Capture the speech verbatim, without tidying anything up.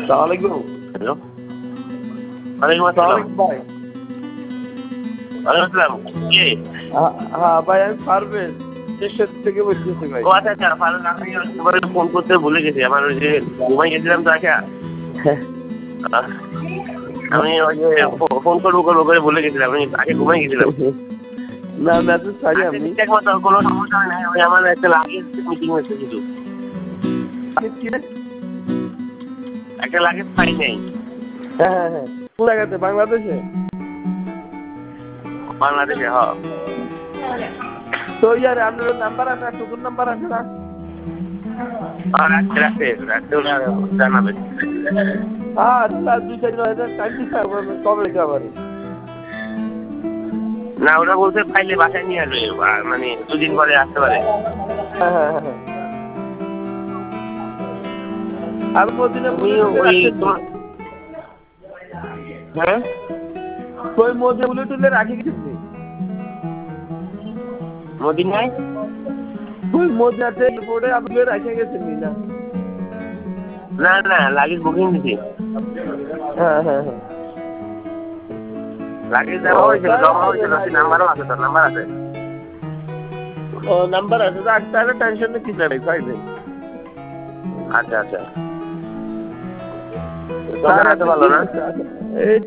সালামালাইকুম। হ্যালো, ওয়ালাইকুম আসসালাম। ভাই ওয়ালাইকুম আসসালাম। কে? হ্যাঁ ভাই, আমি পারভেজ দেশের থেকে বলতেছি ভাই। ও আচ্ছা আচ্ছা, ভালো না, আমি তোমার ফোন করতে ভুলে গেছি। আমার ওই যে ঘুমাই গেছিলাম তো আচ্ছা, আমি ওই যে ফোন করবো করবো করে ভুলে গেছিলাম, আমি আগে ঘুমাই গেছিলাম। না মেসেজ পাই আমি। একমাত্র কোনো সমস্যা হয় না, ওই আমার একটা লাগেজ মিটিং হয়েছে শুধু, একটা লাগেজ পাই নাই। হ্যাঁ হ্যাঁ হ্যাঁ, কোন জায়গাতে? বাংলাদেশে? বাংলাদেশে। হ্যাঁ, তো ইয়ার আপনার নাম্বার আছে, টুকুর নাম্বার আছে না? রাখতে রাখতে রাখতে ওরা জানাবে। হ্যাঁ, দুই চার হাজার টাইম দিতে হবে, কবে রেখে আবার? না, ওরা বলছে ফাইলে বাসায় নিয়ে আসবে, মানে দুদিন পরে আসতে পারে। হ্যাঁ হ্যাঁ হ্যাঁ, আর মদিনা হ্যাঁ, ওই মদিনা তুলে রাখি গেছি। মদিনায় ওই মদিনাতে এয়ারপোর্টে আপনি রাখে গেছেন না? না না, লাগেজ বুকিং দিছি। হ্যাঁ হ্যাঁ হ্যাঁ, লাগেজ দেওয়া হয়েছিল, জমা হয়েছিল, নাম্বারও আছে, তোর নাম্বার আছে? ও নাম্বার আছে, তাহলে টেনশন নেই, ঠিক আছে ভাই। আচ্ছা আচ্ছা, ভালো না?